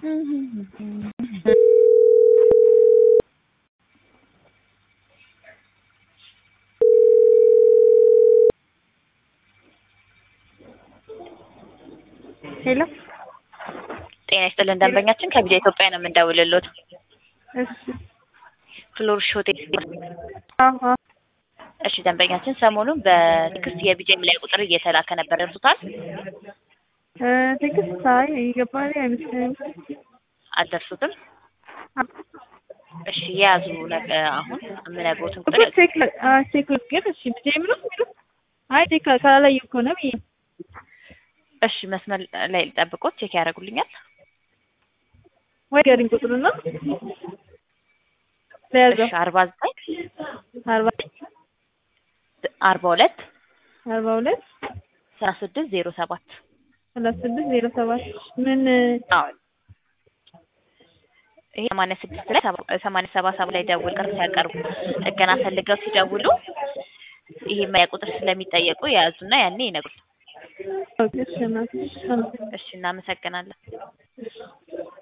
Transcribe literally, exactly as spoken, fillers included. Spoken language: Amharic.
ሄሎ ጤና ይስጥልን ደንበኛችን ከቢጃ ኢትዮጵያ ነው የምንደውልልዎት። እሺ ፍሎሪሽ ሆቴል። አሃ እሺ ደንበኛችን ሰሞኑን በቴክስት የቢጃ መለያ ቁጥር እየተላከ ነበር ደርሶታል? እ ቴክስት ሳይ ይገባል አይመስልም። አልደርሱትም? እሺ ያዙ ነገ አሁን የምነግሮትን ቁጥር ቁጥር ቼክ አ ቼክ ግን እሺ ቢጃ ምንም ምንም አይ ቼክ ካላየሁ እኮ ነው ብዬ እሺ መስመር ላይ ልጠብቅዎት ቼክ ያደርጉልኛል? ወይ ገሪኝ ቁጥሩ ነው ለያዘው እሺ አርባ ዘጠኝ አርባ አርባ ሁለት አርባ ሁለት ሰላሳ ስድስት ዜሮ ሰባት ሰላሳ ስድስት ዜሮ ሰባት ምን አዎ ይሄ ሰማንያ ስድስት ላይ ሰማንያ ሰባት ሰባ ላይ ደውል ቅር ሲያቀርቡ እገና ፈልገው ሲደውሉ ይሄ መለያ ቁጥር ስለሚጠየቁ ያዙና ያኔ ይነግሩን። ኦኬ እሺ እናቴ እሺ እናመሰግናለን።